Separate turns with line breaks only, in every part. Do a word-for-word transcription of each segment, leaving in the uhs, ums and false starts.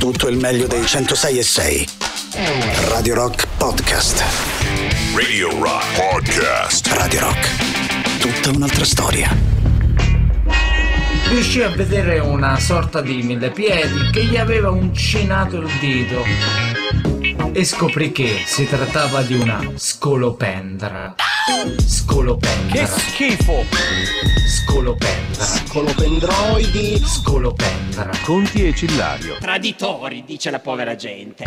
tutto il meglio dei centosei e sei. Radio Rock Podcast.
Radio Rock Podcast.
Radio Rock. Tutta un'altra storia.
Riuscì a vedere una sorta di millepiedi che gli aveva uncinato il dito e scoprì che si trattava di una scolopendra. Scolopendra.
Che schifo!
Scolopendra.
Scolopendroidi.
Scolopendra.
Conti e Cillario.
Traditori, dice la povera gente.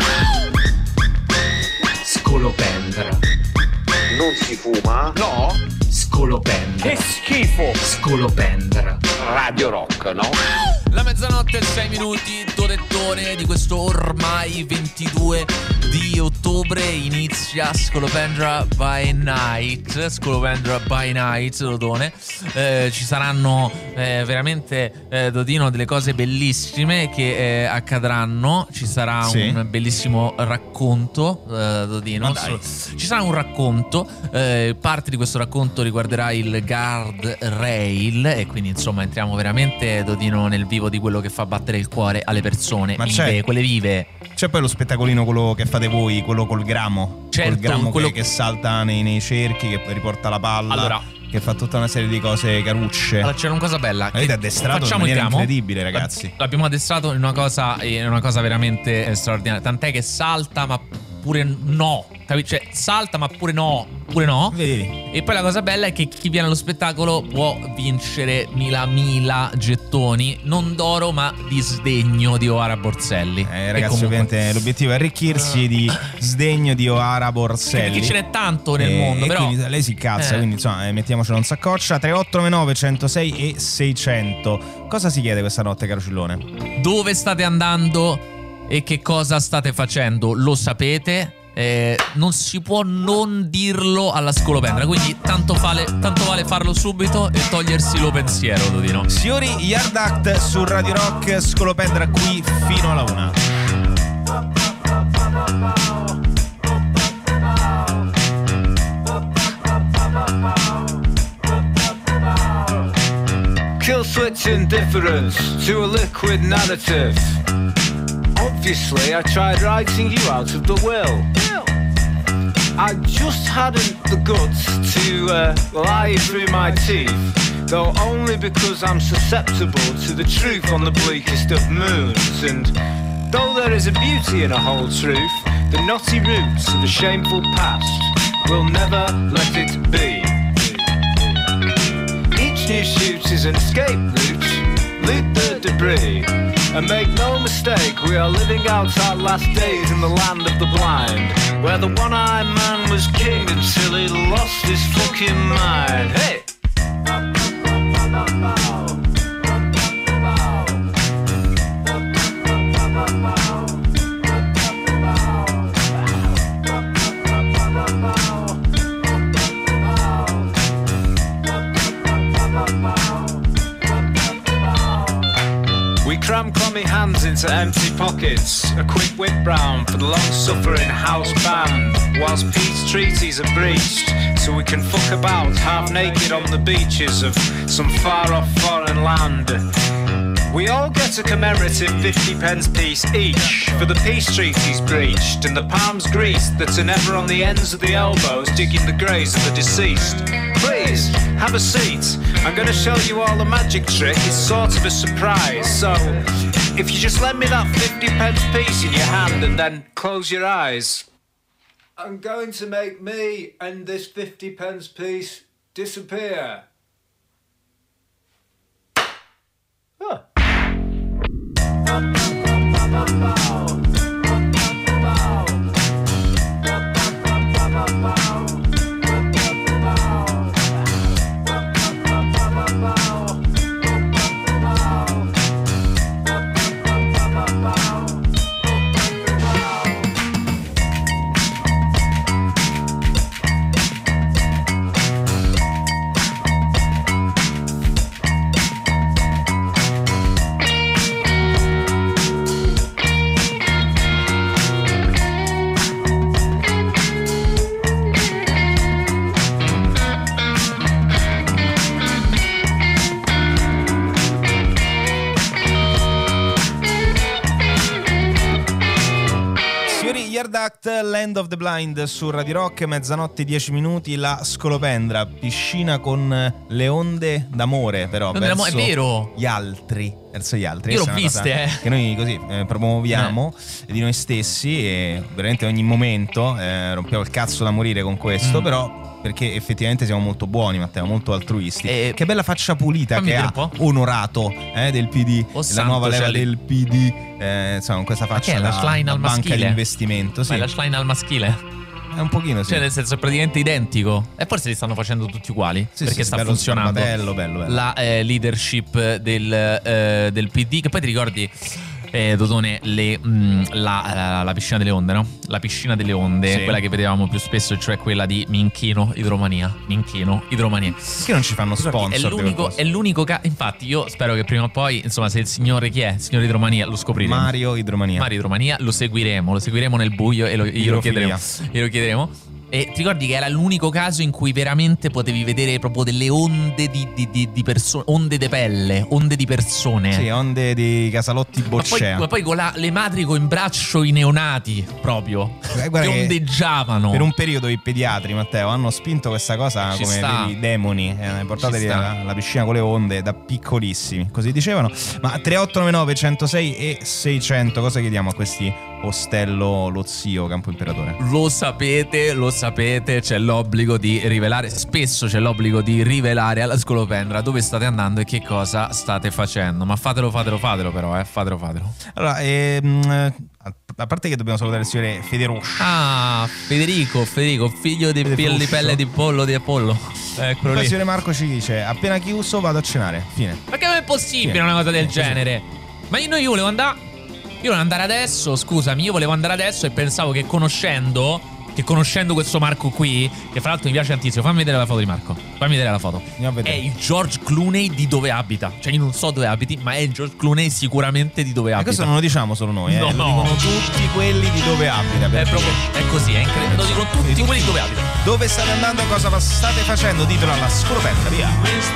Scolopendra.
Non si fuma?
No?
Scolopendra.
Che schifo!
Scolopendra.
Radio Rock, no?
La mezzanotte e sei minuti, Dorettone di questo ormai ventidue di ottobre inizia Scolopendra by Night. Scolopendra by Night, Dodone. Eh, ci saranno eh, veramente, eh, Dodino, delle cose bellissime che eh, accadranno. Ci sarà
sì.
un bellissimo racconto, eh, Dodino. Ci sarà un racconto. Eh, parte di questo racconto riguarderà il guardrail e quindi insomma entriamo veramente, Dodino, nel vivo di quello che fa battere il cuore alle persone.
Ma
vive,
c'è,
quelle vive.
C'è poi lo spettacolino, quello che fate voi, quello col gramo.
Certo,
col gramo
quello
che, che salta nei, nei cerchi, che poi riporta la palla.
Allora,
che fa tutta una serie di cose carucce.
Allora, c'è una cosa bella.
Avete addestrato in maniera incredibile, ragazzi.
L'abbiamo addestrato in una cosa, in una cosa veramente straordinaria. Tant'è che salta, ma pure no. Capisci? Cioè, salta, ma pure no. Pure no.
Vedi?
E poi la cosa bella è che chi viene allo spettacolo può vincere mila mila gettoni, non d'oro, ma di sdegno di Oara Borselli.
Eh, ragazzi,
comunque...
ovviamente l'obiettivo è arricchirsi di sdegno di Oara Borselli.
Perché ce n'è tanto nel
e,
mondo,
e
però.
Quindi lei si cazza,
eh.
quindi insomma, eh, mettiamocelo in saccoccia. Tre otto nove nove centosei e seicento. Cosa si chiede questa notte, caro Cillone?
Dove state andando e che cosa state facendo? Lo sapete? Eh, non si può non dirlo alla Scolopendra, quindi tanto vale, tanto vale farlo subito e togliersi lo pensiero, Dodino.
Signori, Yard Act su Radio Rock, Scolopendra qui fino alla una.
Kill switch indifference to a liquid narrative. Obviously, I tried writing you out of the will. I just hadn't the guts to uh, lie through my teeth, though only because I'm susceptible to the truth on the bleakest of moons. And though there is a beauty in a whole truth, the knotty roots of a shameful past will never let it be. Each new shoot is an escape route, loot the debris. And make no mistake, we are living out our last days in the land of the blind, where the one-eyed man was king until he lost his fucking mind. Hey! Cram clammy hands into empty pockets, a quick whip round for the long-suffering house band, whilst peace treaties are breached, so we can fuck about half-naked on the beaches of some far-off foreign land. We all get a commemorative fifty pence piece each for the peace treaties breached and the palms greased that are never on the ends of the elbows digging the graves of the deceased. Please, have a seat. I'm going to show you all a magic trick. It's sort of a surprise. So, if you just lend me that fifty pence piece in your hand and then close your eyes. I'm going to make me and this fifty pence piece disappear. Huh.
Weird Act, Land of the Blind su Radio Rock, mezzanotte dieci minuti, la Scolopendra, piscina con le onde d'amore, però
Non verso
è
vero.
gli altri, verso gli altri.
Io l'ho
Questa è una
viste,
cosa
eh.
che noi così eh, promuoviamo eh. di noi stessi, e veramente ogni momento eh, rompiamo il cazzo da morire con questo, mm. però perché effettivamente siamo molto buoni, Matteo, molto altruisti. E che bella faccia pulita
Fammi
che ha onorato eh, del P D,
oh,
la nuova leva
cieli.
del P D, eh, insomma, con questa faccia
è la
da,
slime
da
al
banca
maschile?
di investimento. Sì.
Ma è la slime al maschile?
È un pochino sì.
Cioè, nel senso, è praticamente identico. E forse li stanno facendo tutti uguali.
Sì,
perché
sì,
sta
bello
funzionando
bello, bello, bello.
la eh, leadership del, eh, del P D. Che poi ti ricordi, eh, Dodone, le, mh, la, la, la piscina delle onde, no? La piscina delle onde,
Sì.
quella che vedevamo più spesso, cioè quella di Minchino Idromania. Minchino Idromania.
Perché non ci fanno sponsor?
È l'unico, è l'unico ca- infatti io spero che prima o poi, insomma, se il signore chi è? Il signore Idromania lo scopriremo.
Mario Idromania.
Mario Idromania lo seguiremo, lo seguiremo nel buio e lo, glielo
Idrofilia.
chiederemo. Glielo chiederemo. E ti ricordi che era l'unico caso in cui veramente potevi vedere proprio delle onde di, di, di, di persone, onde de pelle, onde di persone.
Sì, onde di casalotti
Ma poi,
boccea.
ma poi con la, le madri con in braccio i neonati proprio
Eh, guarda
che
che
ondeggiavano.
Per un periodo i pediatri, Matteo, hanno spinto questa cosa
Ci
come
sta.
dei demoni, eh, portateli
Ci sta.
alla, alla piscina con le onde da piccolissimi, così dicevano. Ma tre otto nove nove uno zero sei e seicento, cosa chiediamo a questi Ostello lo zio Campo Imperatore?
Lo sapete, lo sapete, c'è l'obbligo di rivelare, spesso c'è l'obbligo di rivelare alla Scolopendra dove state andando e che cosa state facendo. Ma fatelo, fatelo, fatelo però, eh, fatelo, fatelo.
Allora, ehm, a parte che dobbiamo salutare il signore Federosci.
Ah, Federico, Federico, figlio di,
Federoscio.
di pelle di pollo di Apollo. Eccolo
Poi il
lì.
signore Marco ci dice: appena chiuso vado a cenare. Fine.
Ma che non è possibile
Sì.
una cosa del
Così.
genere? Ma io, io volevo andare. Io volevo andare adesso, scusami, io volevo andare adesso e pensavo che conoscendo. Che conoscendo questo Marco qui, che fra l'altro mi piace tantissimo, fammi vedere la foto di Marco. Fammi vedere la foto.
Andiamo a vedere.
È il George Clooney di dove abita. Cioè, io non so dove abiti, ma è il George Clooney sicuramente di dove
E
abita.
questo non lo diciamo solo noi, eh.
No,
lo
no.
dicono tutti quelli di dove abita.
È
perché
proprio. È così, è incredibile. Lo dicono tutti quelli di dove abita.
Dove state andando e cosa state facendo? Ditelo alla Scolopendra, via.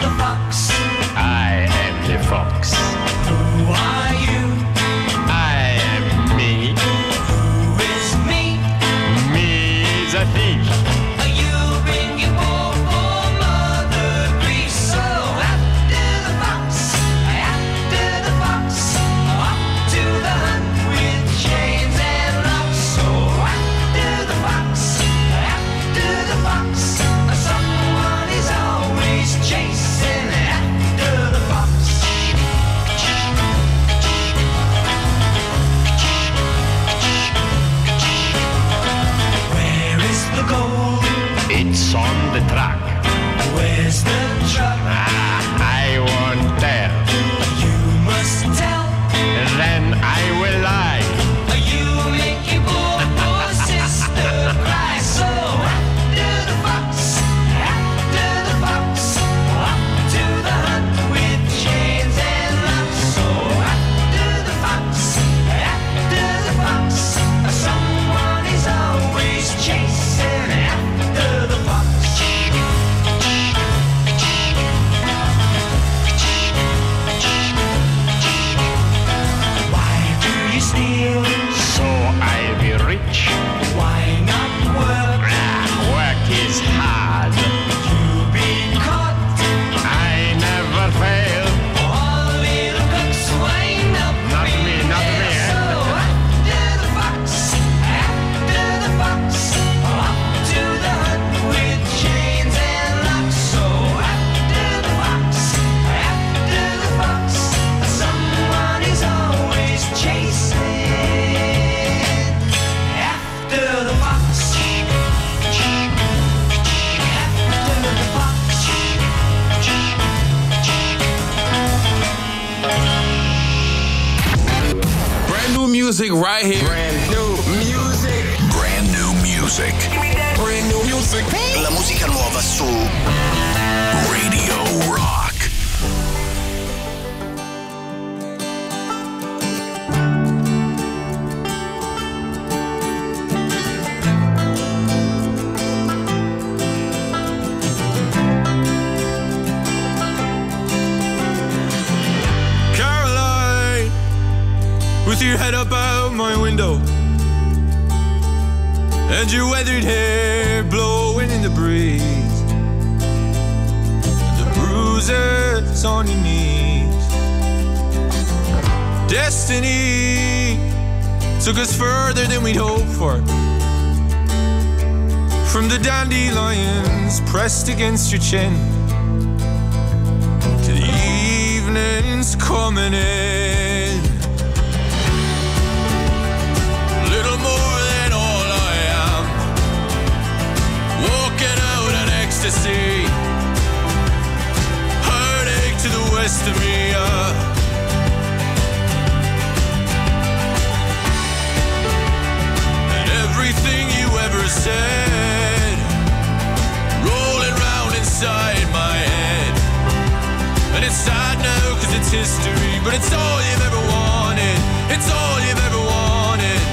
I am the fox. Who are you? I am me. Who is me? Me is a fish. It's on the track. Where's the truck? Ah, I won't tell. You must tell. Then I will lie. You make your poor, poor sister cry. So after the fox, after the fox, up to the hunt with chains and locks. So after the fox, after the fox, someone is always chasing after the fox. Why do you steal? So I'll be rich. Why not work? Ah, work is hard. You'll be caught. I never fail. All little cooks wind up. Not me, not me. So after the fox, after the fox, up to the hunt with chains and locks. So after the fox, after the fox, someone is always chasing after the fox. After the fox.
Brand new music right here.
Brand new music. Brand new music.
Brand new music.
La musica nuova su
Radio Rock.
Caroline, with your head up out my window. and your weathered hair blowing in the breeze, the bruises on your knees. Destiny took us further than we'd hoped for, from the dandelions pressed against your chin to the evenings coming in. Little more than all I am, walking out on ecstasy, heartache to the west of me. uh. Everything you ever said rolling round inside my head, and it's sad now cause it's history, but it's all you've ever wanted, it's all you've ever wanted.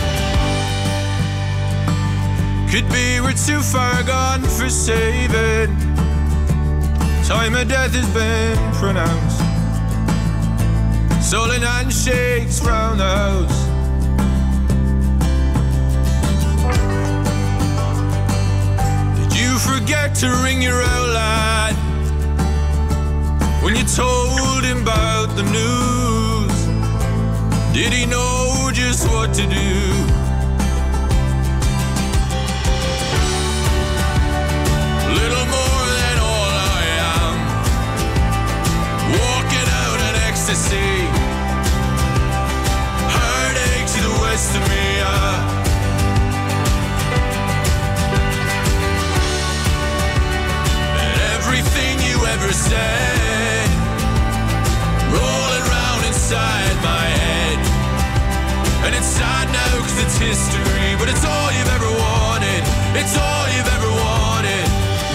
Could be we're too far gone for saving, time of death has been pronounced, sullen handshakes round the house. Forget to ring your old lad when you told him about the news. Did he know just what to do? Little more than all I am, walking out on ecstasy, heartache to the west of me. uh. Everything you ever said rolling round inside my head, and it's sad now cause it's history, but it's all you've ever wanted, it's all you've ever wanted.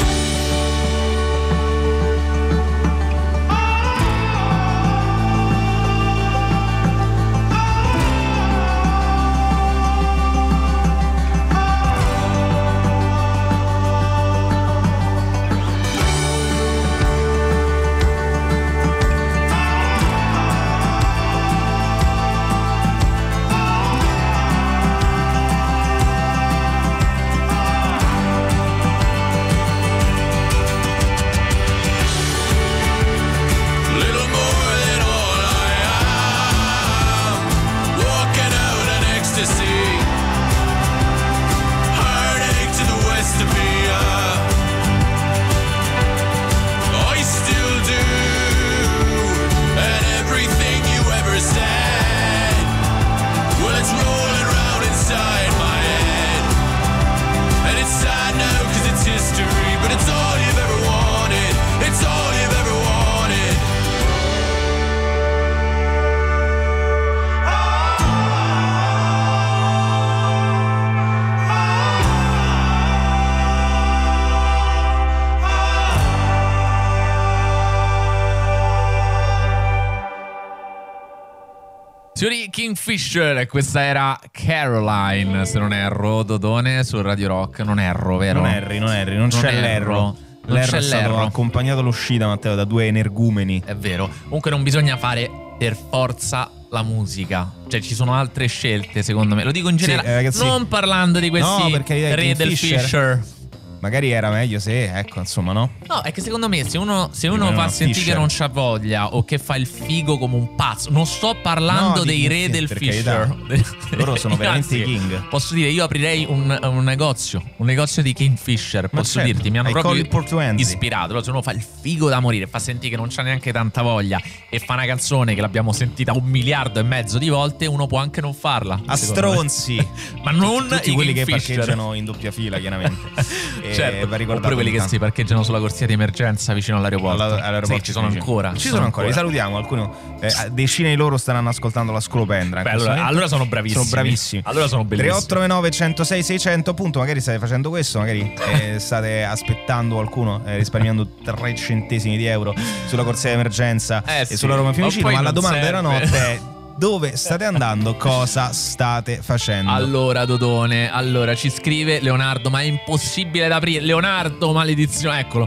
Kingfisher, questa era Caroline, se non erro, Dodone su Radio Rock, non erro, vero?
Non erri, non erri, non, non c'è l'erro.
Non
l'erro
c'è
è stato
l'erro.
accompagnato all'uscita, Matteo, da due energumeni.
È vero. Comunque non bisogna fare per forza la musica, cioè ci sono altre scelte secondo me, lo dico in generale,
sì, ragazzi,
non parlando di questi
no, perché
re del Fisher.
Magari era meglio se, ecco, insomma, no?
No, è che secondo me se uno, se uno fa sentire
Fisher.
che non c'ha voglia o che fa il figo come un pazzo, non sto parlando
no,
dei
di,
re del Fisher.
Loro sono veramente i
Anzi,
king.
Posso dire, io aprirei un, un negozio, un negozio di Kingfisher,
Ma
posso
certo,
dirti, mi hanno
I
proprio ispirato. Allora, se uno fa il figo da morire, fa sentire che non c'ha neanche tanta voglia e fa una canzone che l'abbiamo sentita un miliardo e mezzo di volte, uno può anche non farla.
A stronzi.
Ma non
tutti
i
quelli che
Kingfisher.
parcheggiano in doppia fila, chiaramente. E
certo,
va ricordato
oppure quelli che si parcheggiano sulla corsia di emergenza vicino all'aeroporto.
Alla, all'aeroporto
sì, ci sono
vicino.
ancora.
Ci sono ancora, li salutiamo. Alcuno, eh, decine di loro staranno ascoltando la Scolopendra.
Beh, allora, allora sono bravissimi.
Sono bravissimi.
Allora sono bellissimi.
tre otto nove nove uno zero sei sei zero zero, appunto, magari state facendo questo, magari eh, state aspettando qualcuno, eh, risparmiando tre centesimi di euro sulla corsia di emergenza
eh,
e
sì.
sulla Roma Fiumicino, ma la domanda
serve.
della notte è: dove state andando? Cosa state facendo?
Allora, Dodone, allora ci scrive Leonardo, ma è impossibile da aprire. Leonardo, maledizione, eccolo.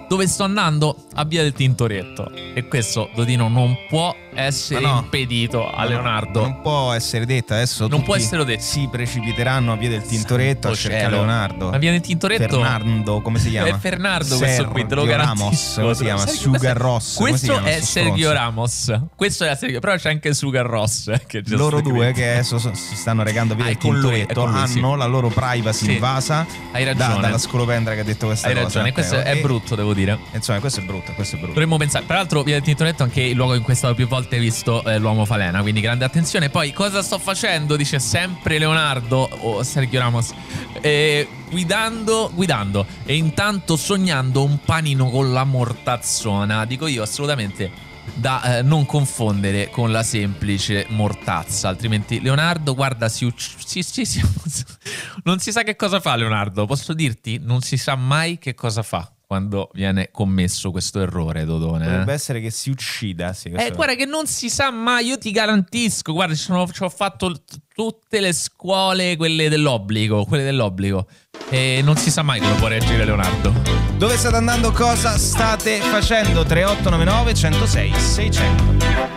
Dove sto andando? A Via del Tintoretto. E questo, Dodino, non può essere
no.
impedito a
No,
Leonardo.
Non può essere detta. Adesso
Non
tutti
può essere detto.
si precipiteranno a Via del Tintoretto
Santo
a cercare
cielo.
Leonardo.
Ma Via del Tintoretto
Fernando, come si chiama?
È Fernando questo qui, te lo
Sergio
garantisco.
Ramos, come si chiama?
Sergio-
Sugar Ross. come si
Questo
chiama
è
sto
Sergio
stronzo?
Ramos. Questo è Sergio, però c'è anche Sugar Ross eh, che è già
Loro
stato
due
scritto.
che adesso so- si stanno recando a Via
Ah,
del
è con lui, è
Tintoretto
con lui,
hanno
sì.
la loro privacy
Sì.
invasa
Hai
da-
ragione.
dalla scolopendra che ha detto questa
Hai
cosa.
ragione, questo
Matteo.
è
E-
brutto, devo dire.
Insomma, questo è brutto, questo è brutto.
Dovremmo pensare. Peraltro, Via del Tintoretto è anche il luogo in cui è stato più volte visto eh, l'uomo falena. Quindi grande attenzione. Poi, cosa sto facendo? Dice sempre Leonardo o Sergio Ramos. Eh, guidando, guidando. E intanto sognando un panino con la mortazzona. Dico io, assolutamente da eh, non confondere con la semplice mortazza. Altrimenti, Leonardo, guarda, si ucc- sì, sì, sì. Non si sa che cosa fa Leonardo. Posso dirti? Non si sa mai che cosa fa quando viene commesso questo errore, Dodone.
Dovrebbe
Eh,
essere che si uccida. Sì, questo
eh
è-
guarda che non si sa mai, io ti garantisco. Guarda, ci, sono, ci ho fatto t- tutte le scuole, quelle dell'obbligo, quelle dell'obbligo. E non si sa mai che lo può reagire Leonardo.
Dove state andando? Cosa state facendo? tre otto nove nove uno zero sei sei zero zero.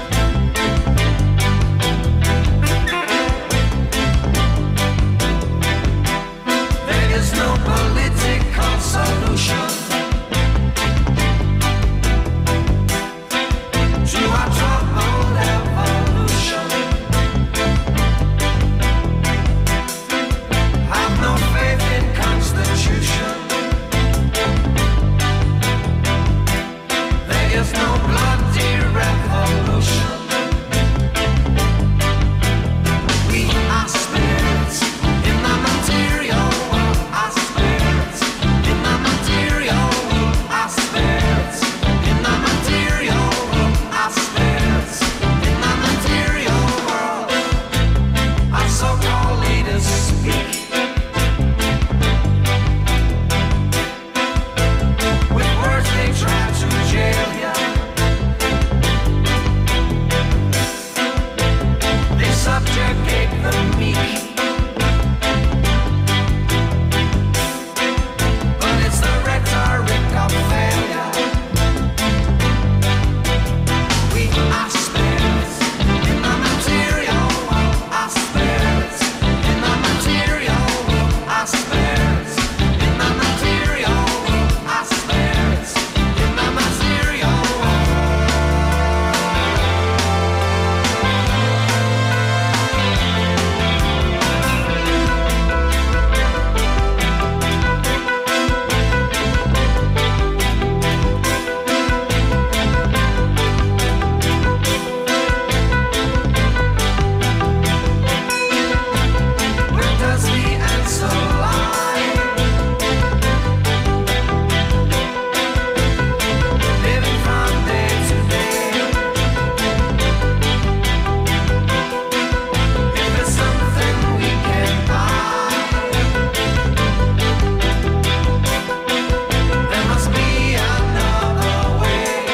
There is no political solution to our troubled evolution. Have no faith in Constitution. There is no bloody revolution. We are spirits in the material world. Our spirits in the material world. Our spirits in the material world. Our spirits in the material world. Our so-called leaders speak with words they try to jail you. They subjugate the meek. But it's the rhetoric of failure. We are spirits in the material world. Our spirits in the material world. Our spirits in the material world. Our spirits in the material world. Where does the answer lie? Living from day to day. If it's something we can buy, there must be another way.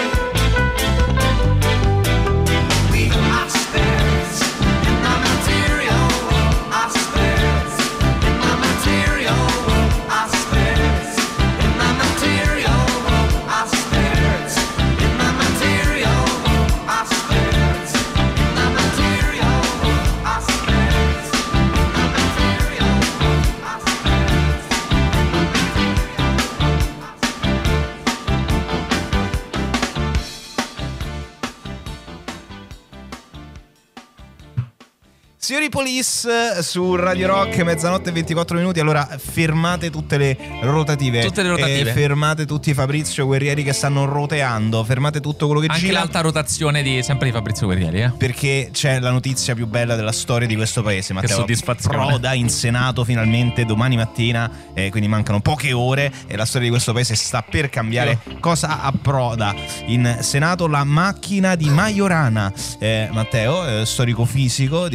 We are spirits in the material world. Our spirits in the material world. Our spirits in the material world. Our spirits in the material world. Our spirits in the material world. Our spirits in the material world. Our
Signori Police su Radio Rock, mezzanotte e ventiquattro minuti. Allora fermate tutte le rotative.
Tutte le rotative.
E fermate tutti i Fabrizio Guerrieri che stanno roteando. Fermate tutto quello che
Anche
gira.
l'alta rotazione di sempre di Fabrizio Guerrieri, eh.
Perché c'è la notizia più bella della storia di questo paese. Matteo,
soddisfazione.
Proda in Senato finalmente domani mattina, eh, quindi mancano poche ore e la storia di questo paese sta per cambiare. Cosa approda in Senato? La macchina di Majorana. eh, Matteo, eh, storico fisico di questo paese,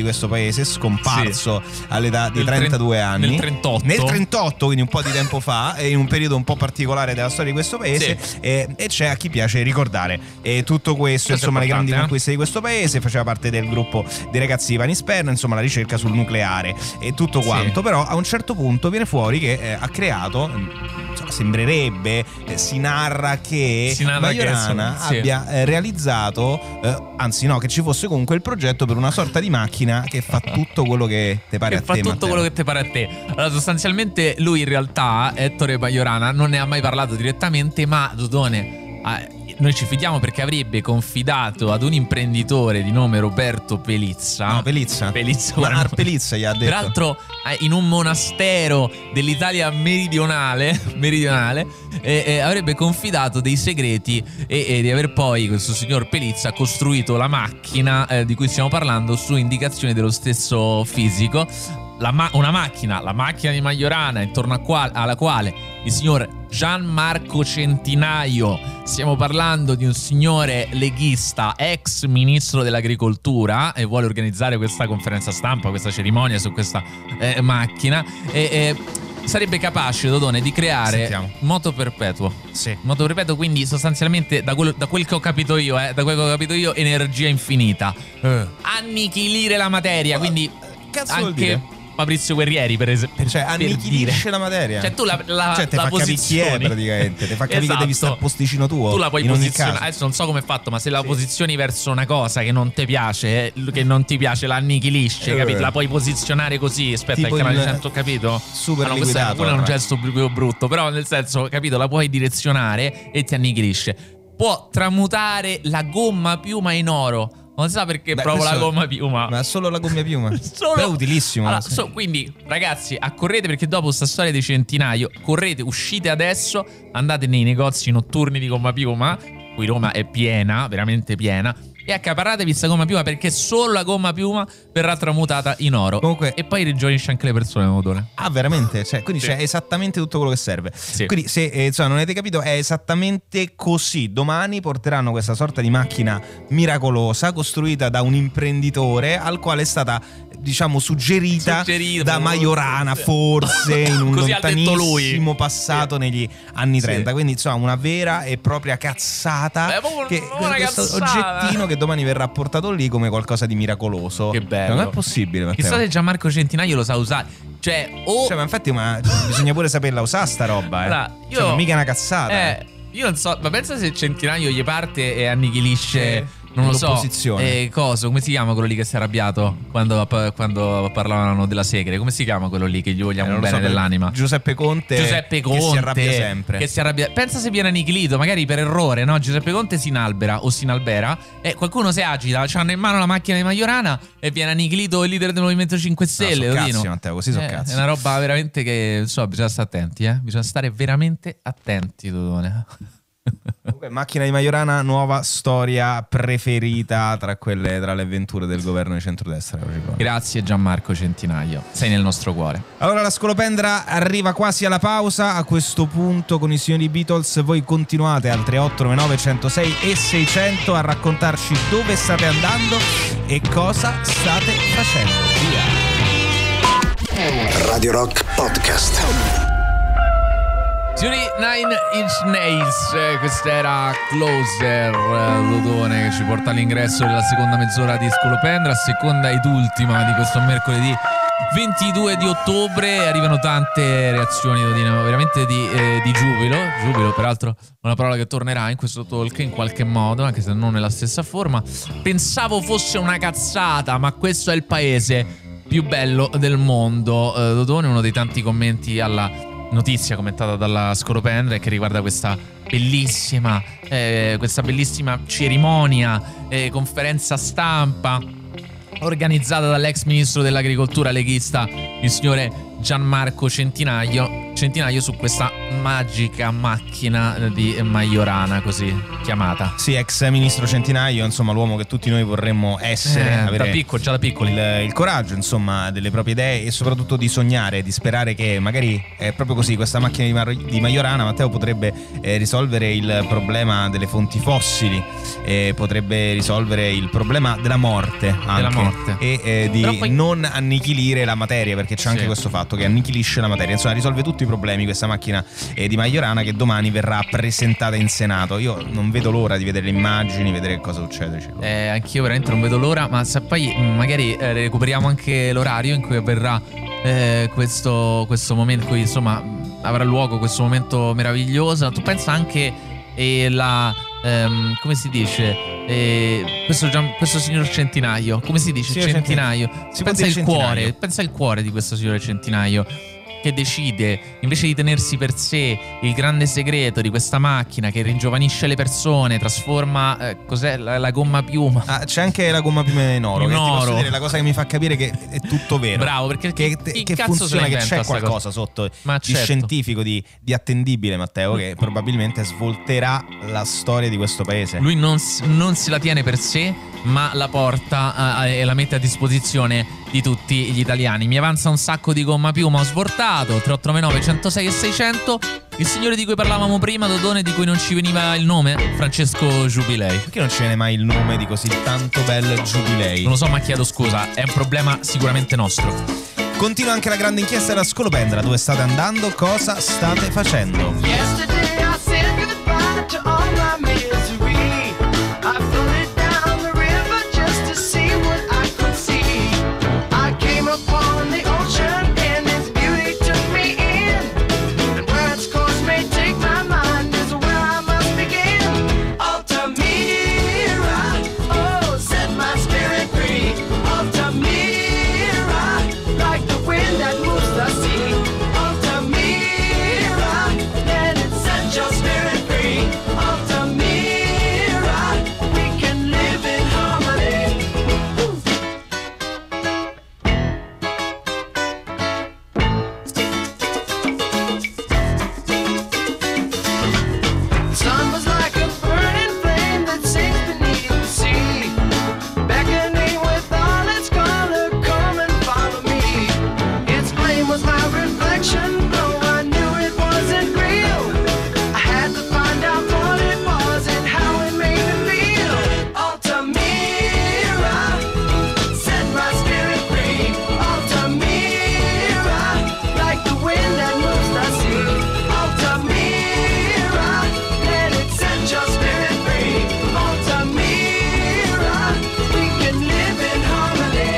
paese, scomparso sì. all'età di
nel
trentadue
tre-
anni.
Nel trentotto.
Nel trentotto, quindi un po' di tempo fa, in un periodo un po' particolare della storia di questo paese. Sì. E, e c'è a chi piace ricordare e tutto questo, questo insomma, le grandi eh? conquiste di questo paese. Faceva parte del gruppo dei ragazzi di Ivani Sperna, insomma, la ricerca sul nucleare e tutto quanto. Sì. Però a un certo punto viene fuori che eh, ha creato, insomma, sembrerebbe, eh, si narra che
si narra
Majorana
che, sì.
abbia eh, realizzato, eh, anzi no, che ci fosse comunque il progetto per una sorta di macchina che fa tutto quello che te pare
che
a
fa
te,
tutto
Matteo.
quello che te pare a te. Allora, sostanzialmente lui in realtà, Ettore Majorana, non ne ha mai parlato direttamente, ma Dodone, eh, noi ci fidiamo perché avrebbe confidato ad un imprenditore di nome Roberto Pelizza.
No, Pelizza.
Pelizza,
Ma Ar Pelizza gli ha detto.
Peraltro in un monastero dell'Italia meridionale, meridionale eh, eh, avrebbe confidato dei segreti e, e di aver poi questo signor Pelizza costruito la macchina eh, di cui stiamo parlando su indicazione dello stesso fisico. La ma- una macchina, la macchina di Majorana, intorno a qual- alla quale il signor Gianmarco Centinaio, stiamo parlando di un signore leghista, ex ministro dell'agricoltura, e vuole organizzare questa conferenza stampa, questa cerimonia su questa eh, macchina e, e sarebbe capace, Dodone, di creare
Sentiamo.
moto perpetuo.
Sì.
Moto perpetuo, quindi sostanzialmente da, quello, da quel che ho capito io, eh, da quel che ho capito io, energia infinita. Eh. Annichilire la materia, quindi
cazzo
anche
vuol dire?
Fabrizio Guerrieri, per esempio,
cioè annichilisce la materia.
Cioè tu la, la,
cioè te
la
fa capire chi è praticamente, te fa capire
esatto.
che devi stare al posticino tuo.
Tu la puoi
in ogni
posizionare.
caso.
Adesso non so come è fatto, ma se la
sì.
posizioni verso una cosa che non ti piace, eh, che non ti piace, la annichilisce,
eh.
capito? La puoi posizionare così. Aspetta,
tipo
il canale
il
cento, capito?
Super
ah, no, questo
liquidato.
Quello è un gesto proprio brutto, però nel senso, capito? La puoi direzionare e ti annichilisce. Può tramutare la gomma piuma in oro. Non si sa perché
Beh,
provo la
questo-
gomma piuma.
Ma solo la gomma piuma.
Solo-
Però è utilissimo.
Allora,
sì.
so- quindi, ragazzi, accorrete perché dopo sta storia di Centinaio, correte, uscite adesso, andate nei negozi notturni di gomma piuma. Qui Roma è piena, veramente piena. E accaparratevi questa gomma piuma perché solo la gomma piuma verrà tramutata in oro.
Comunque-
E poi ringiovanisce anche le persone, Motore.
Ah, veramente? Cioè, quindi
Sì.
c'è esattamente tutto quello che serve.
Sì.
Quindi, se eh, insomma, non avete capito, è esattamente così. Domani porteranno questa sorta di macchina miracolosa costruita da un imprenditore al quale è stata, diciamo, suggerita,
Suggerita,
da
forse.
Majorana, forse in un
Così ha detto lui.
lontanissimo passato
Sì.
negli anni
Sì.
trenta. Quindi, insomma, una vera e propria cazzata.
Beh, proprio
che,
una
questo
cazzata.
oggettino che domani verrà portato lì come qualcosa di miracoloso.
Che bello.
Non è possibile, Matteo.
Chissà se Gianmarco Centinaio lo sa usare. Cioè, o...
Cioè, ma infatti, ma bisogna pure saperla usare sta roba, eh.
Allora, io-
Cioè, non mica una cazzata.
Eh, io non so, ma pensa se Centinaio gli parte e annichilisce,
Eh,
non lo so,
l'opposizione.
eh, coso, come si chiama quello lì che si è arrabbiato quando, quando parlavano della Segre? Come si chiama quello lì che gli vogliamo
Eh, non
un
lo
bene
so,
dell'anima?
Giuseppe Conte.
Giuseppe Conte
che si arrabbia sempre.
che si arrabbia- Pensa se viene annichilito, magari per errore, no? Giuseppe Conte si inalbera o si inalbera e qualcuno si agita, c'hanno in mano la macchina di Majorana e viene annichilito il leader del Movimento cinque Stelle.
No, so
Totino.
cazzi, Matteo, così so
Eh,
cazzi.
È una roba veramente che, insomma, bisogna stare attenti, eh? Bisogna stare veramente attenti, Totone.
Comunque, macchina di Majorana, nuova storia preferita tra quelle tra le avventure del governo di centrodestra.
Grazie Gianmarco Centinaio, sei nel nostro cuore.
Allora la scolopendra arriva quasi alla pausa. A questo punto con i signori Beatles voi continuate al tre otto nove nove uno zero sei e seicento a raccontarci dove state andando e cosa state facendo. Via.
Radio Rock Podcast.
Signori, Nine Inch Nails, eh, questa era Closer, eh, Dodone, che ci porta all'ingresso della seconda mezz'ora di Scolopendra, seconda ed ultima di questo mercoledì ventidue di ottobre. Arrivano tante reazioni, Dodino, veramente di, eh, di giubilo. Giubilo, peraltro, una parola che tornerà in questo talk in qualche modo, anche se non nella stessa forma. Pensavo fosse una cazzata, ma questo è il paese più bello del mondo. Eh, Dodone, uno dei tanti commenti alla notizia commentata dalla Scolopendra che riguarda questa bellissima eh, questa bellissima cerimonia, eh, conferenza stampa organizzata dall'ex ministro dell'agricoltura leghista, il signore Gianmarco Centinaio, Centinaio su questa magica macchina di Majorana, così chiamata.
Sì, ex ministro Centinaio, insomma l'uomo che tutti noi vorremmo essere,
eh,
avere
da piccolo, già da piccoli.
il, il coraggio, insomma, delle proprie idee e soprattutto di sognare, di sperare che magari è proprio così, questa macchina di, Mar- di Majorana, Matteo, potrebbe eh, risolvere il problema delle fonti fossili, eh, potrebbe risolvere il problema della morte anche,
della morte
e eh, di
poi...
non annichilire la materia, perché c'è
sì.
anche questo fatto che annichilisce la materia. Insomma, risolve tutti i problemi questa macchina eh, di Majorana, che domani verrà presentata in Senato. Io non vedo l'ora di vedere le immagini, vedere che cosa succede.
Eh, anch'io veramente non vedo l'ora, ma se poi magari eh, recuperiamo anche l'orario in cui avverrà eh, questo, questo momento, in cui insomma avrà luogo questo momento meraviglioso. Tu pensa anche eh, la ehm, come si dice eh, questo, questo signor Centinaio, come si dice?
Signor
Centinaio.
Si
pensa il
Centinaio.
cuore, pensa il cuore di questo signore Centinaio, che decide, invece di tenersi per sé il grande segreto di questa macchina che ringiovanisce le persone, trasforma eh, cos'è la, la gomma piuma.
Ah, c'è anche la gomma piuma in oro,
In
che ti posso
oro.
dire, la cosa che mi fa capire che è tutto vero.
Bravo, perché
che,
chi
che
cazzo
funziona,
se la
che
inventa
c'è
sta
qualcosa
cosa?
sotto
Ma
di
certo.
scientifico, di, di attendibile, Matteo, che probabilmente svolterà la storia di questo paese.
Lui non, s- non se la tiene per sé, ma la porta eh, e la mette a disposizione di tutti gli italiani. Mi avanza un sacco di gomma piuma, ho svoltato tre otto nove centosei e seicento. Il signore di cui parlavamo prima, Dodone, di cui non ci veniva il nome, Francesco Giubilei.
Perché non ce n'è mai il nome di così tanto bel Giubilei?
Non lo so, ma chiedo scusa, è un problema sicuramente nostro.
Continua anche la grande inchiesta della Scolopendra. Dove state andando? Cosa state facendo?
Yesterday I said goodbye to all my misery. I floated down the river just to see what I could see. I came upon the ocean and its beauty took me in. And where its course may take my mind is where I must begin. Altamira, oh, set my spirit free. Altamira, like the wind that moves the sea. Altamira, let it set your spirit free. Altamira, we can live in harmony. The sun was like a burning flame that sinks beneath the sea, beckoning with all its color, come and follow me. Its flame was my reflection, though I knew it wasn't real. I had to find out what it was and how it made me feel. Altamira, set my spirit free. Altamira, like the wind that moves the sea. Altamira, let it set your spirit free. Altamira, we can live in harmony.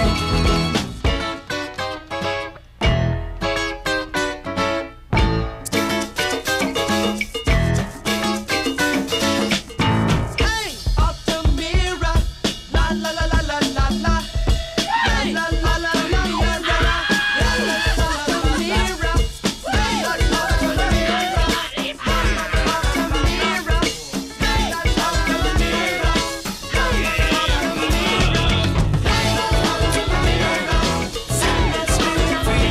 Hey, Altamira, la la la la la la la. Hey, la la la la la la la. Altamira, hey, Altamira, Altamira, hey, Altamira, set my spirit free.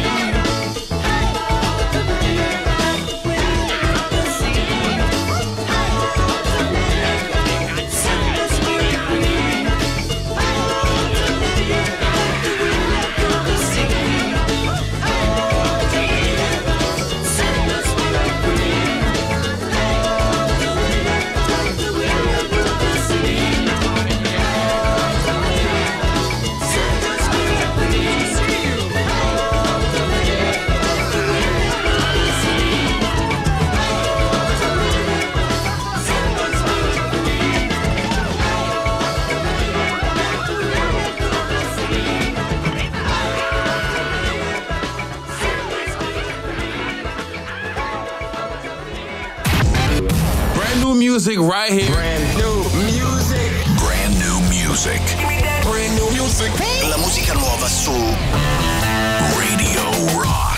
Brand new music right here. Brand new music. Brand new music. Brand new music.
La musica nuova su
Radio Rock.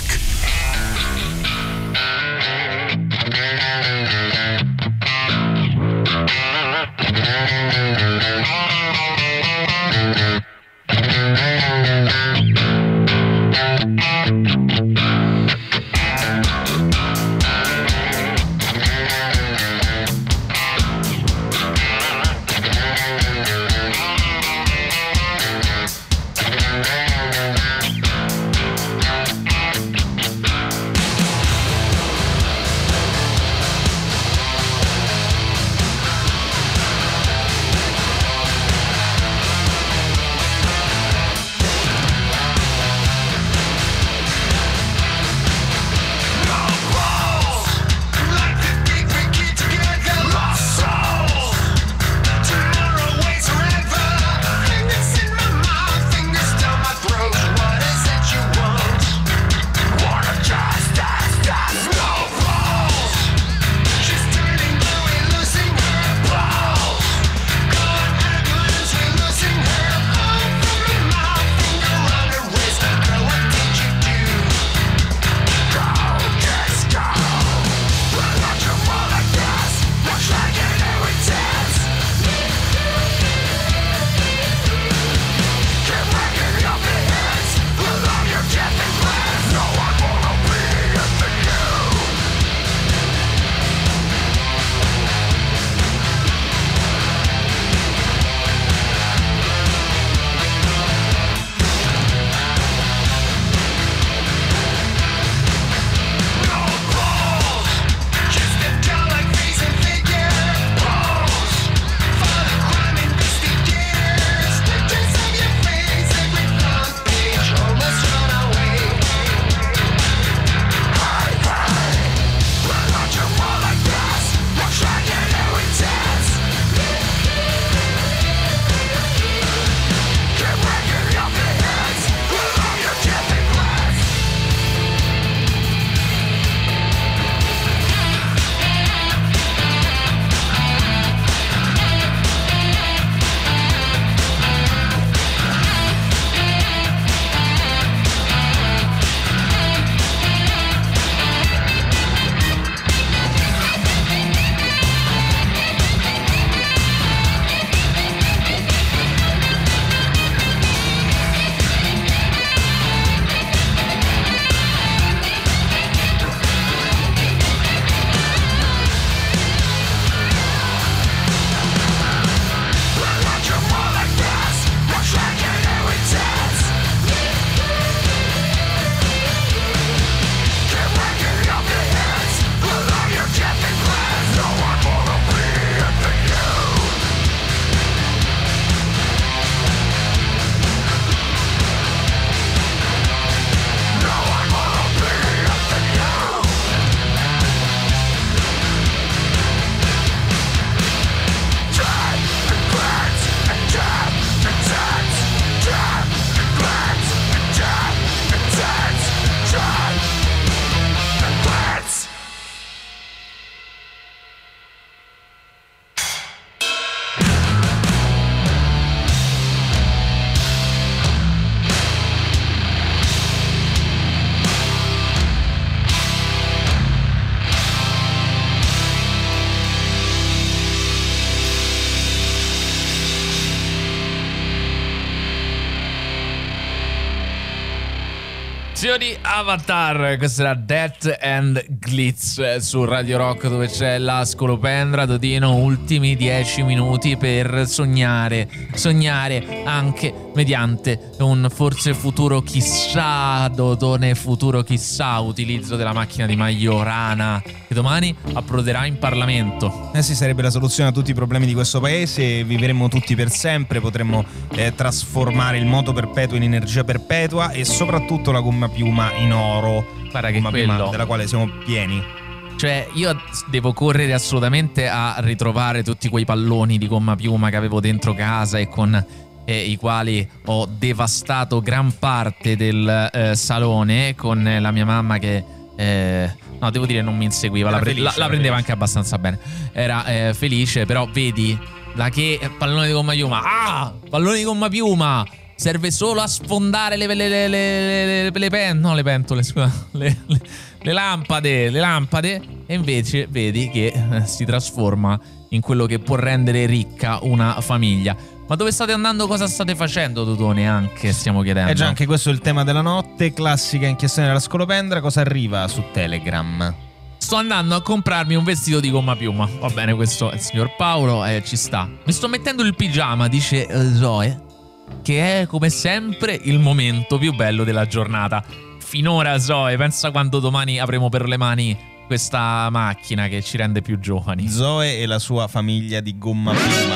Produzioni Avatar, questa era Death and Glitz su Radio Rock, dove c'è la Scolopendra. Dodino, ultimi dieci minuti per sognare, sognare anche mediante un forse futuro chissà, Dodone, futuro chissà, utilizzo della macchina di Majorana, che domani approderà in Parlamento.
Eh sì, sarebbe la soluzione a tutti i problemi di questo paese, vivremmo tutti per sempre, potremmo eh, trasformare il moto perpetuo in energia perpetua e soprattutto la gomma piuma in oro.
Guarda che quello
della quale siamo pieni.
Cioè io devo correre assolutamente a ritrovare tutti quei palloni di gomma piuma che avevo dentro casa e con eh, i quali ho devastato gran parte del eh, salone, con la mia mamma che eh, no, devo dire non mi inseguiva, la, pre- felice, la, la prendeva felice. Anche abbastanza bene, era eh, felice, però vedi la che pallone di gomma piuma, ah, pallone di gomma piuma serve solo a sfondare le le le le, le, le, le no le pentole, scusa, le, le, le lampade, le lampade, e invece vedi che eh, si trasforma in quello che può rendere ricca una famiglia. Ma dove state andando? Cosa state facendo, Dodone? Anche stiamo chiedendo.
Eh già, anche questo è il tema della notte, classica inchiestione della Scolopendra. Cosa arriva su Telegram?
Sto andando a comprarmi un vestito di gomma piuma. Va bene, questo è il signor Paolo, eh, ci sta. Mi sto mettendo il pigiama, dice uh, Zoe, che è come sempre il momento più bello della giornata. Finora, Zoe, pensa quando domani avremo per le mani questa macchina che ci rende più giovani.
Zoe e la sua famiglia di gomma piuma.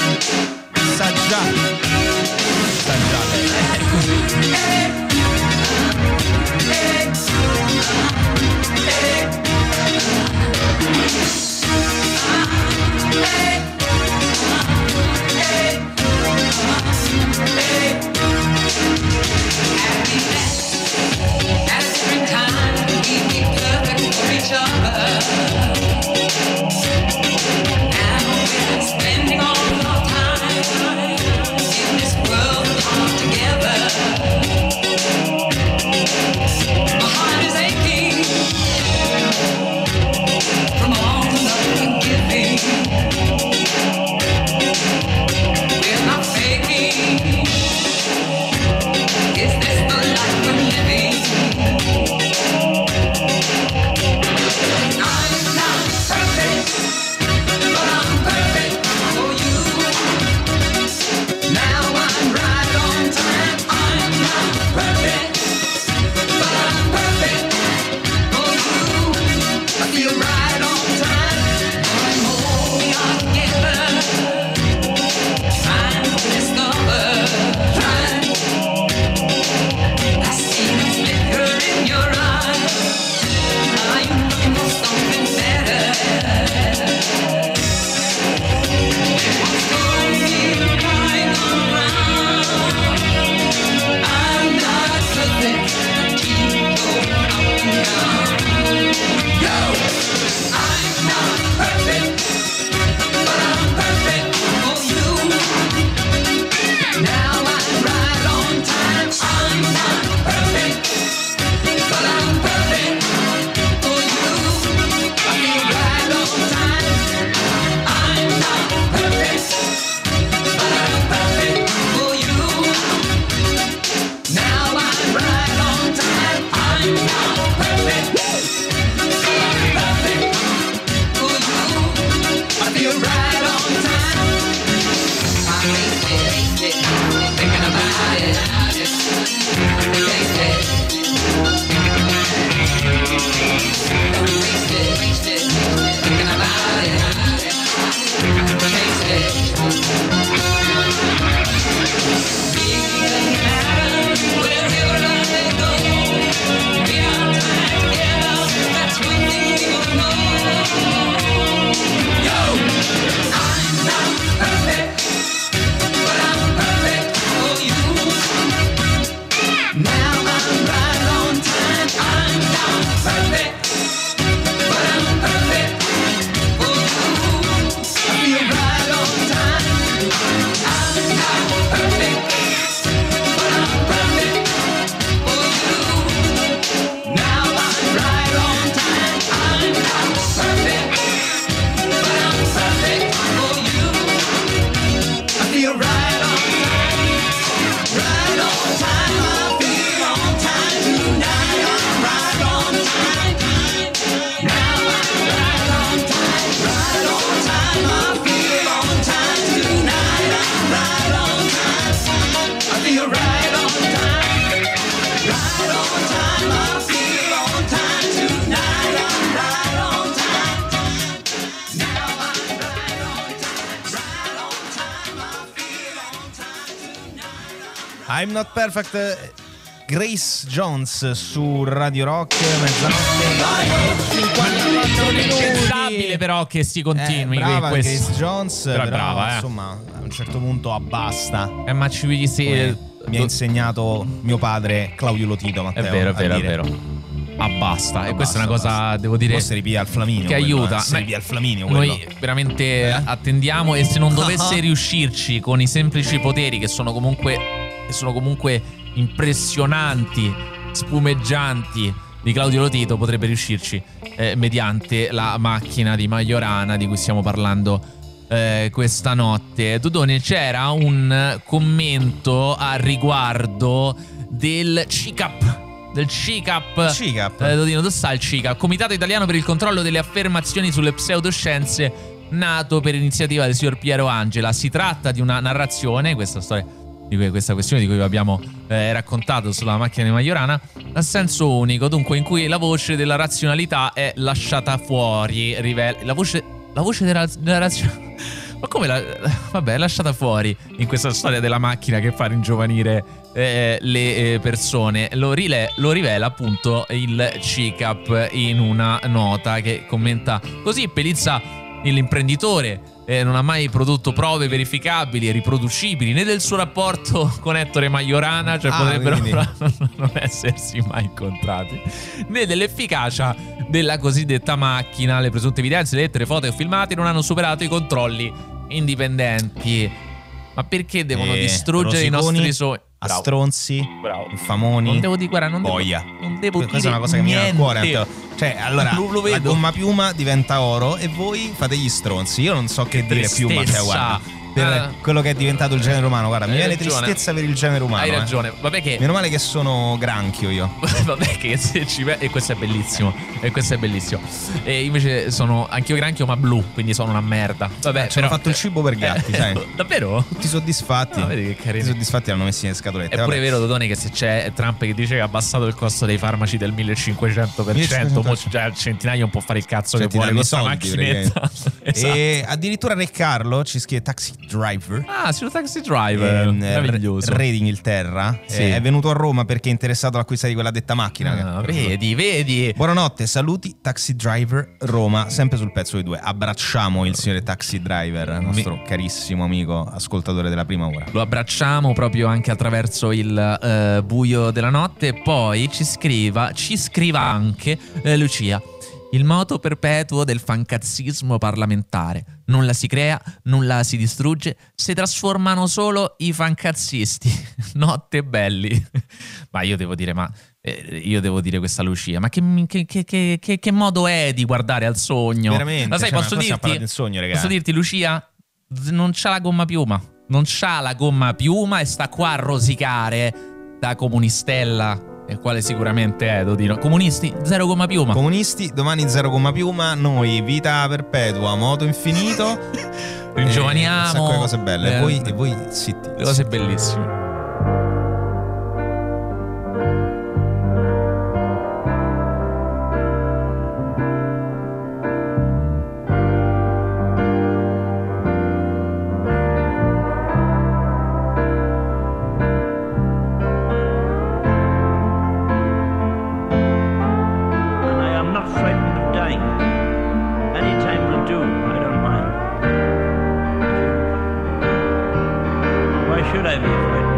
Sa già. Sa già.
È così.
Nine
I'm Not Perfect, Grace Jones su Radio Rock, mezzanotte cinquantaquattro minuti.
Impensabile però che si continui
eh, brava
questo.
Grace Jones,
però,
però,
brava, eh.
insomma a un certo punto abbasta.
Eh, ma ci sì,
eh, mi ha insegnato mio padre Claudio Lotito, Matteo.
È vero, è vero, è
dire.
vero. Abbasta,
Ah,
e questa
basta,
è una cosa,
basta.
devo dire,
forse ripia al Flaminio,
che
quello,
aiuta.
eh. Se ripia al Flaminio,
Noi
quello.
veramente
eh?
attendiamo, e se non dovesse riuscirci con i semplici poteri che sono comunque che sono comunque impressionanti, spumeggianti, di Claudio Lotito, potrebbe riuscirci eh, mediante la macchina di Majorana di cui stiamo parlando eh, questa notte. Dudone, c'era un commento a riguardo del C I C A P. Del C I C A P.
C I C A P.
Eh, Dodino, dove sta il C I C A P? Comitato Italiano per il Controllo delle Affermazioni sulle Pseudoscienze, nato per iniziativa del signor Piero Angela. Si tratta di una narrazione, questa storia, di questa questione di cui vi abbiamo eh, raccontato sulla macchina di Majorana, a senso unico, dunque in cui la voce della razionalità è lasciata fuori. Rivela la voce, la voce della, della razionalità. Ma come la... Vabbè, è lasciata fuori in questa storia della macchina che fa ringiovanire eh, le eh, persone. Lo, rile- lo rivela appunto il C I C A P in una nota che commenta così: Pelizza, l'imprenditore, eh, non ha mai prodotto prove verificabili e riproducibili né del suo rapporto con Ettore Majorana, cioè
ah,
potrebbero
quindi...
non essersi mai incontrati, né dell'efficacia della cosiddetta macchina. Le presunte evidenze, lettere, foto e filmati non hanno superato i controlli indipendenti. Ma perché devono
eh,
distruggere i nostri sogni?
A stronzi,
Bravo.
Famoni,
Non devo dire, guarda, non
boia.
devo, non devo
Questa
dire
è una cosa che mi viene al cuore,
niente.
Matteo. Cioè, allora,
Lo- lo
la
vedo.
gomma piuma diventa oro e voi fate gli stronzi. Io non so che,
Che
dire più,
tristezza.
Matteo, guarda. Per
Ah.
quello che è diventato il genere umano, guarda, mi
Hai
viene
ragione.
tristezza per il genere umano.
Hai
eh.
ragione. Vabbè che
Meno male che sono granchio io.
Vabbè che se ci ve- e questo è bellissimo. E questo è bellissimo. E invece sono anch'io granchio ma blu, quindi sono una merda. Vabbè,
ci hanno
però-
fatto il cibo per gatti,
Eh,
sai.
Davvero?
Tutti soddisfatti.
Ah, vedi che carini.
Tutti soddisfatti l'hanno messi nelle scatolette.
È pure
vabbè.
vero, Dodoni, che se c'è Trump che dice che ha abbassato il costo dei farmaci del millecinquecento per cento, mo già al centinaio non può fare il cazzo
Cioè,
che
ti
vuole
danno
con
i
questa
soldi,
macchinetta. Esatto.
E addirittura Re Carlo ci scrive Taxi Driver.
Ah, sul Taxi Driver.
Ehm,
Meraviglioso.
Re d'Inghilterra.
Sì.
Eh, è venuto a Roma perché è interessato all'acquisto di quella detta macchina.
Ah,
che-
vedi, vedi.
Buonanotte, saluti Taxi Driver Roma, sempre sul pezzo dei due. Abbracciamo il signore Taxi Driver, nostro carissimo amico ascoltatore della prima ora.
Lo abbracciamo proprio anche attraverso il eh, buio della notte. E poi ci scriva, ci scriva anche eh, Lucia. Il moto perpetuo del fancazzismo parlamentare. Non la si crea, non la si distrugge, si trasformano solo i fancazzisti. Notte belli. Ma io devo dire, ma eh, io devo dire questa Lucia, ma che, che, che, che, che, che modo è di guardare al sogno?
Veramente,
Ma sai,
cioè,
posso
ma qua stiamo
dirti?
parlando del sogno, raga.
Posso dirti, Lucia, z- non c'ha la gomma piuma. Non c'ha la gomma piuma e sta qua a rosicare da comunistella. E quale sicuramente è, Dodino. Comunisti, zero gomma piuma.
Comunisti, domani zero gomma piuma, noi vita perpetua, moto infinito.
Ringiovaniamo.
Eh, un sacco di cose belle.
Eh,
E voi, e voi zitti.
Le cose bellissime.
And I am not frightened of dying. Any time will do, I don't mind. Why should I be frightened?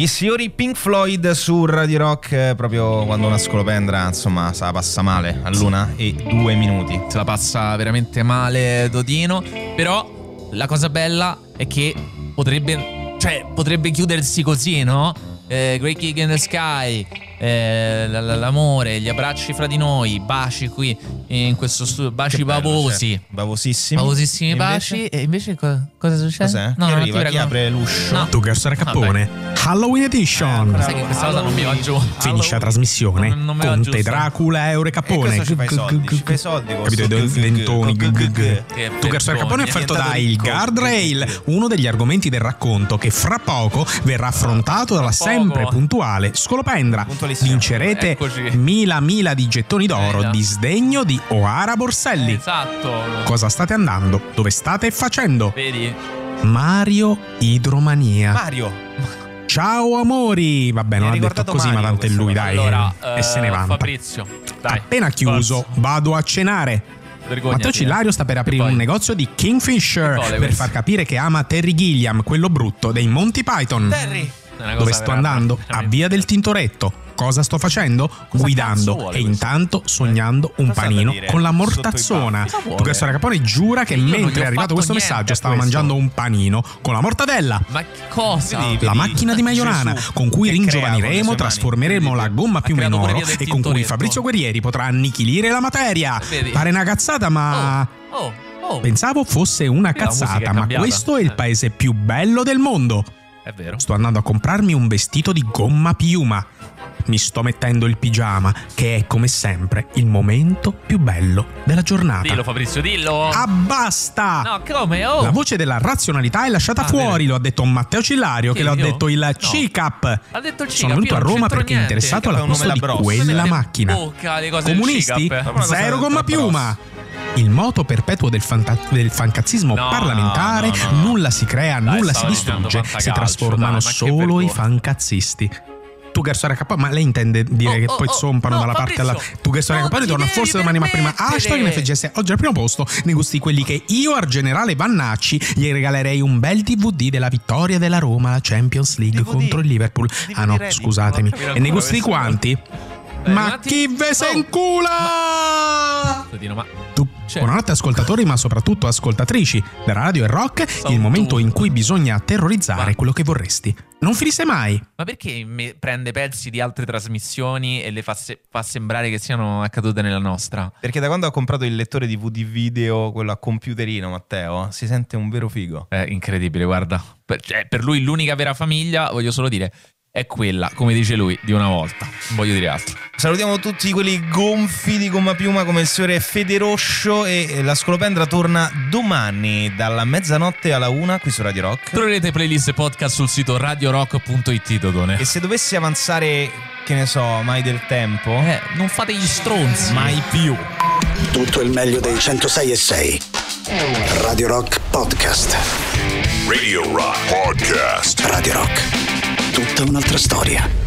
Gli signori Pink Floyd su Radio Rock, eh, proprio quando una scolopendra insomma se la passa male all'una e due minuti.
Se la passa veramente male Dodino. Però la cosa bella è che potrebbe, cioè potrebbe chiudersi così, no? Eh, Great Gig in the Sky, eh, l- l- l'amore, gli abbracci fra di noi, baci qui in questo studio, baci
Che bello,
bavosi,
certo. Bavosissimi.
bavosissimi
E
baci.
invece?
E invece co- cosa succede?
Cos'è?
No,
Chi
no,
arriva?
ti
Chi
prego.
apre l'uscio?
No.
Tu Gerso Cappone, Halloween Edition.
Sai che questa cosa non mi va giù.
Finisce la trasmissione.
Non- non mi va giù,
Conte
sai.
Dracula Eure
E
Cappone.
questo ci fai soldi, ci fai soldi con
Capito?
sto
I
g- g-
dentoni.
g- g- g-
Che
Tu Gerso Cappone è
vergogna.
offerto
Diventato
dai
ricco.
guardrail, uno degli argomenti del racconto che fra poco verrà affrontato dalla
Fra poco.
sempre puntuale Scolopendra.
Puntualissimo.
Vincerete
Eccoci.
mila mila di gettoni d'oro
Mila.
di sdegno di Oara Borselli.
Esatto.
Cosa state andando? Dove state facendo?
Vedi?
Mario Idromania.
Mario.
Ciao amori. Vabbè, non
Mi
ha
ha
detto
ricordato
così, ma
Mario
tanto è
questa
lui,
cosa.
dai.
Allora,
e se ne
eh,
vanta.
Fabrizio, dai.
Appena chiuso,
forza.
vado a cenare.
Vergognati,
Matteo Cillario sta per aprire
poi?
un negozio di Kingfisher
Che vole
per
questo?
far capire che ama Terry Gilliam, quello brutto dei Monty Python.
Terry.
È una cosa
Dove sto
veramente-
andando? A
veramente.
Via del Tintoretto. Cosa sto facendo?
cazzo
Guidando
vuole
e
questo?
intanto sognando un
Cosa sta
panino
da dire?
con la
Sotto i
mortazzona.
baffi.
Cosa vuole?
Tu che sto Capone giura che
Io non gli
mentre
ho
è arrivato
fatto
questo
niente
messaggio
a
stava
questo.
mangiando un panino con la mortadella.
Ma cosa?
Vedi?
La macchina di Maiorana
Gesù,
con cui
che crea con le
ringiovaniremo,
sue
trasformeremo
mani.
la gomma più
creato
in
pure
oro
Via del
e con cui
Tintoretto.
Fabrizio Guerrieri potrà annichilire la materia.
Vedi?
Pare una cazzata, ma
Oh, oh.
pensavo fosse una
Qui la musica
cazzata,
è
ma
cambiata.
questo è il
Eh.
paese più bello del mondo.
È vero.
Sto andando a comprarmi un vestito di gomma piuma. Mi sto mettendo il pigiama, che è come sempre il momento più bello della giornata.
Dillo Fabrizio, dillo.
Ah, basta!
No, come? Oh.
La voce della razionalità è lasciata
Ah,
fuori,
vero.
lo ha detto Matteo Cillario,
Chi,
che lo ha
io?
detto il
No.
C C A P.
Ha detto il C C A P,
Sono venuto
io
a
non
Roma
c'entro
perché è
niente.
interessato
C C A P è un
all'acquisto
nome
di
da Bros.
quella
Mette
macchina.
in bocca le cose del
Comunisti?
C C A P.
cosa
Zero
tra
gomma
Bros.
piuma. Il moto perpetuo del, fanta- del fancazzismo
No,
parlamentare,
no, no, no.
nulla si crea,
Dai,
nulla si
stavo dicendo
distrugge, si
fantacalcio,
trasformano
dai, ma che
solo i
vergogna.
fancazzisti. Tu Gerso H P, ma lei intende dire
Oh,
che
oh,
poi
oh,
zompano
no,
dalla parte alla.
Fabrizio,
Tu Gerso
non
H P
ti
ritorna
devi
forse domani ma prima.
permettere.
Hashtag N F G S oggi al primo posto nei gusti quelli che io al generale Vannacci gli regalerei un bel D V D della vittoria della Roma alla Champions League
D V D?
contro il Liverpool.
D V D
Ah no,
ready.
scusatemi.
Non ho
E nei gusti di
ancora
quanti?
un
Ma
attimo.
chi ve se
Oh.
incula?
Dodino, ma
Tu.
Cioè.
Buonanotte ascoltatori, ma soprattutto ascoltatrici della radio e rock,
Sono
il momento
tu.
in cui bisogna terrorizzare
Va.
quello che vorresti. Non finisse mai.
Ma perché me- prende pezzi di altre trasmissioni e le fa, se- fa sembrare che siano accadute nella nostra?
Perché da quando ha comprato il lettore D V D video, quello a computerino, Matteo, si sente un vero figo.
È incredibile, guarda. Per, cioè, per lui l'unica vera famiglia, voglio solo dire, è quella, come dice lui, di una volta. Non voglio dire altro.
Salutiamo tutti quelli gonfi di gomma piuma come il signore Federoscio e la Scolopendra torna domani dalla mezzanotte alla una qui su Radio Rock.
Troverete playlist e podcast sul sito radio rock punto it, Dodone.
E se dovessi avanzare, che ne so, mai del tempo,
Eh, non fate gli stronzi.
mai più.
Tutto il meglio dei centosei e sei. Radio Rock Podcast.
Radio Rock Podcast.
Radio Rock. Tutta un'altra storia.